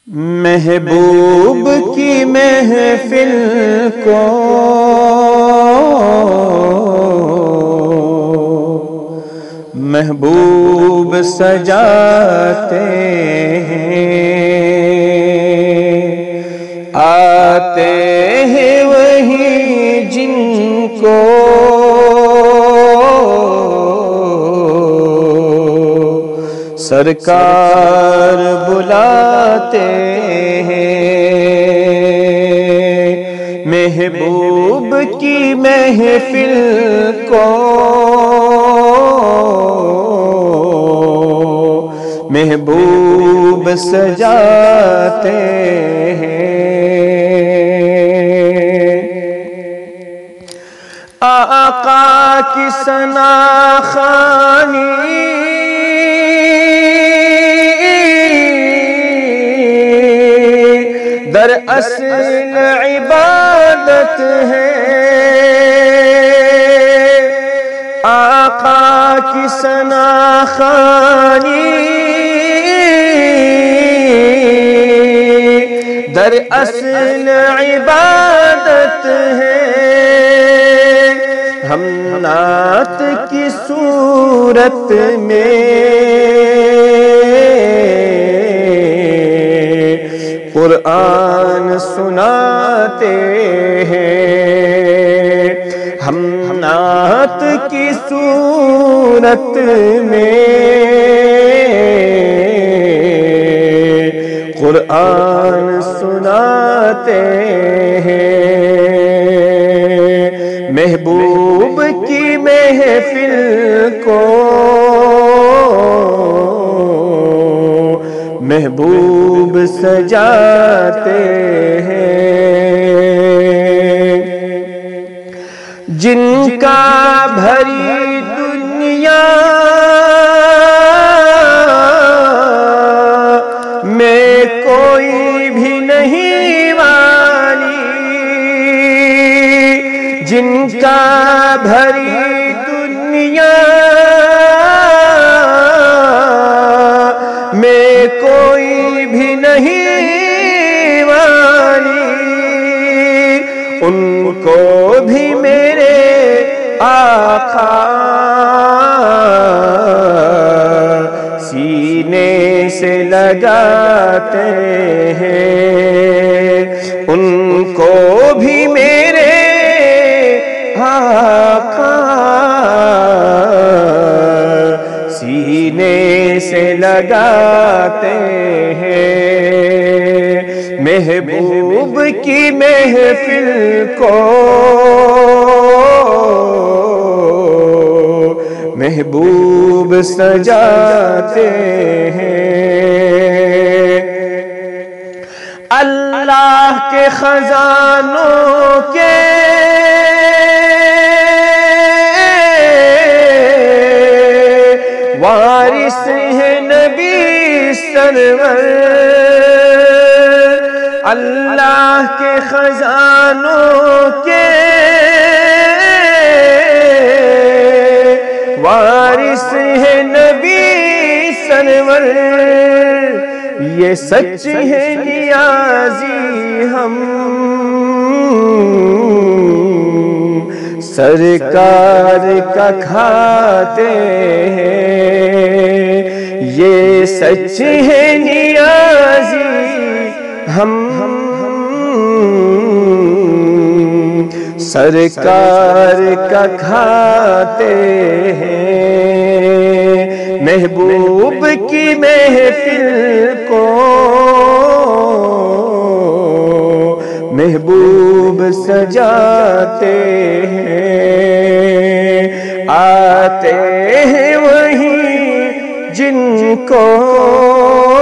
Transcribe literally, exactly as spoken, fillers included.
محبوب کی محفل کو محبوب سجاتے ہیں، آتے ہیں وہی جن کو سرکار بلاتے ہیں۔ محبوب کی محفل کو محبوب سجاتے ہیں۔ آقا کی ثنا خوانی در اصل عبادت ہے، آقا کی ثنا خوانی در اصل عبادت ہے۔ ہم نعت کی صورت میں قرآن سناتے ہیں، ہم نعت کی صورت میں قرآن سناتے ہیں۔ محبوب کی محفل کو محبوب سجاتے ہیں۔ جن کا بھری دنیا میں کوئی بھی نہیں والی، جن کا بھری دنیا میں کوئی بھی نہیں والی، ان کو بھی میرے آقا سینے سے لگاتے ہیں، ان کو بھی میرے آقا سینے سے لگاتے ہیں۔ محبوب کی محفل کو محبوب سجاتے ہیں۔ اللہ کے خزانوں کے وارث ہے نبی سرور، اللہ کے خزانوں کے وارث ہے نبی سرور، یہ سچ ہے نیازی ہم سرکار کا کھاتے ہیں، یہ سچ ہے نیازی ہم سرکار کا کھاتے ہیں۔ محبوب کی محفل کو محبوب سجاتے ہیں، آتے ہیں وہی جن کو